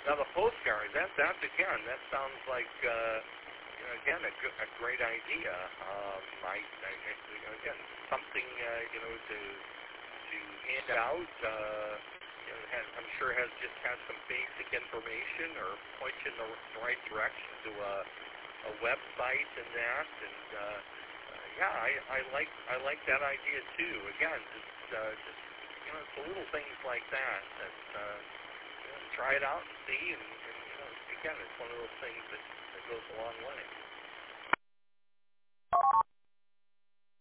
Now the postcard, that's again, that sounds like again a great idea. Again something to hand out. I'm sure has some basic information or point you in the right direction to a website and that. And yeah, I like that idea too. Again, just it's the little things like that try it out and see. And again, it's one of those things that goes a long way.